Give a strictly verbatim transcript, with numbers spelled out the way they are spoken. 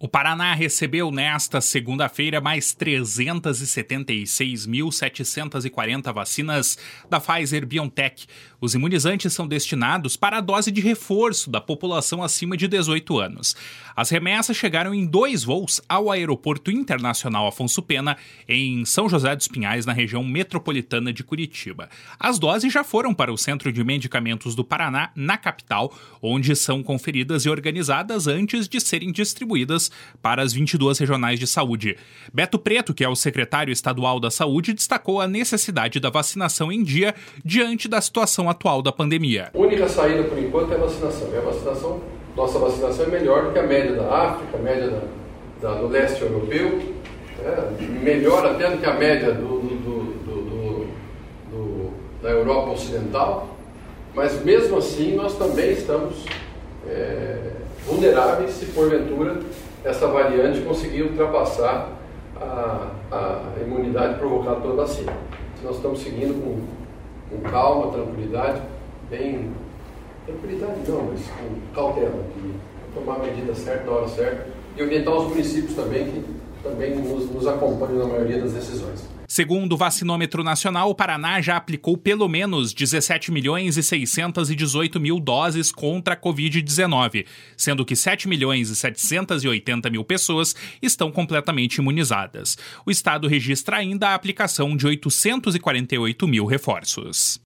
O Paraná recebeu nesta segunda-feira mais trezentas e setenta e seis mil setecentas e quarenta vacinas da Pfizer-BioNTech. Os imunizantes são destinados para a dose de reforço da população acima de dezoito anos. As remessas chegaram em dois voos ao Aeroporto Internacional Afonso Pena, em São José dos Pinhais, na região metropolitana de Curitiba. As doses já foram para o Centro de Medicamentos do Paraná, na capital, onde são conferidas e organizadas antes de serem distribuídas para as vinte e duas regionais de saúde. Beto Preto, que é o secretário estadual da Saúde, destacou a necessidade da vacinação em dia diante da situação atual da pandemia. A única saída, por enquanto, é a vacinação. E a vacinação, nossa vacinação é melhor do que a média da África, a média da, da, do leste europeu, é, melhor até do que a média do, do, do, do, do, da Europa Ocidental, mas mesmo assim nós também estamos é, vulneráveis se porventura essa variante conseguir ultrapassar a, a imunidade provocada pela vacina. Nós estamos seguindo com, com calma, tranquilidade, bem... Tranquilidade não, mas com cautela, de tomar a medida certa na hora certa e orientar os municípios também, que também nos, nos acompanham na maioria das decisões. Segundo o Vacinômetro Nacional, o Paraná já aplicou pelo menos dezessete milhões e seiscentas e dezoito mil doses contra a covid dezenove, sendo que sete milhões e setecentas e oitenta mil pessoas estão completamente imunizadas. O estado registra ainda a aplicação de oitocentos e quarenta e oito mil reforços.